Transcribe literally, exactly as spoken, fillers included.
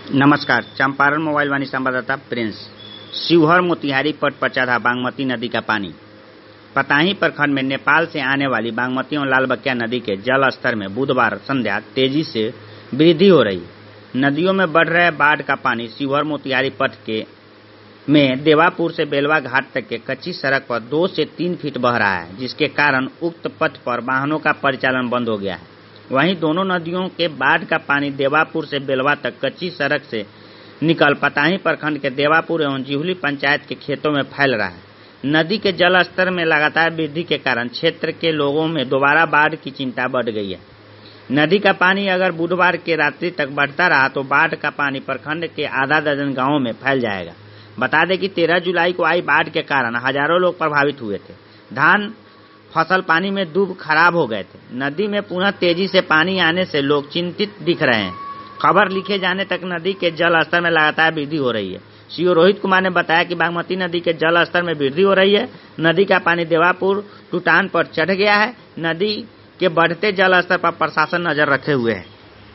नमस्कार। चंपारण मोबाइल वाणी संवाददाता प्रिंस। शिवहर मोतिहारी पट पर चढ़ा बागमती नदी का पानी। पताही प्रखंड में नेपाल से आने वाली बागमती और लालबकिया नदी के जल स्तर में बुधवार संध्या तेजी से वृद्धि हो रही। नदियों में बढ़ रहे बाढ़ का पानी शिवहर मोतिहारी पट के में देवापुर से बेलवा घाट तक के कच्ची सड़क पर दो से तीन फीट बह रहा है, जिसके कारण उक्त पथ पर वाहनों का परिचालन बंद हो गया है। वहीं दोनों नदियों के बाढ़ का पानी देवापुर से बेलवा तक कच्ची सड़क से निकल पताही प्रखंड के देवापुर एवं जिहुली पंचायत के खेतों में फैल रहा है। नदी के जल स्तर में लगातार वृद्धि के कारण क्षेत्र के लोगों में दोबारा बाढ़ की चिंता बढ़ गई है। नदी का पानी अगर बुधवार की रात्रि तक बढ़ता रहा तो बाढ़ का पानी प्रखंड के आधा दर्जन गांवों में फैल जाएगा। बता दें कि तेरह जुलाई को आई बाढ़ के कारण हजारों लोग प्रभावित हुए थे। धान फसल पानी में डूब खराब हो गए थे। नदी में पुनः तेजी से पानी आने से लोग चिंतित दिख रहे हैं। खबर लिखे जाने तक नदी के जल स्तर में लगातार वृद्धि हो रही है। सीओ रोहित कुमार ने बताया कि बागमती नदी के जल स्तर में वृद्धि हो रही है। नदी का पानी देवापुर टूटान पर चढ़ गया है। नदी के बढ़ते जल स्तर पर प्रशासन नजर रखे हुए है।